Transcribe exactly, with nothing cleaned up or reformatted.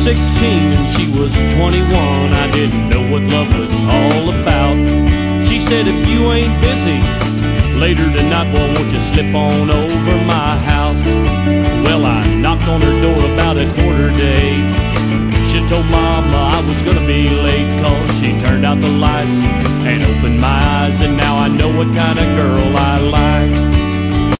sixteen and she was twenty-one. I didn't know what love was all about. She said, if you ain't busy later tonight, boy, won't you slip on over my house? Well, I knocked on her door about a quarter to eight. She told Mama I was gonna be late, cause she turned out the lights and opened my eyes, and now I know what kind of girl I like.